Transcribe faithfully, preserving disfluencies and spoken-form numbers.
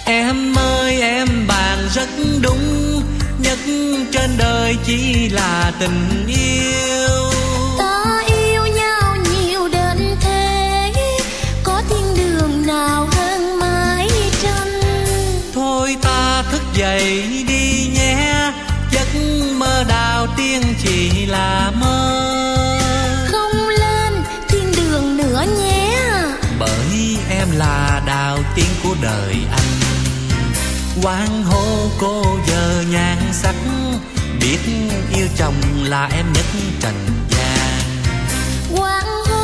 Em ơi em bàn rất đúng, nhất trên đời chỉ là tình yêu. Ta yêu nhau nhiều đến thế, có thiên đường nào hơn mái tranh. Thôi ta thức dậy đi nhé, giấc mơ đào tiên chỉ là mơ. Không lên thiên đường nữa nhé, bởi em là đào tiên của đời anh. Hoan hô cô giờ nhan sắc, biết yêu chồng là em nhất trần gian. Hoan hô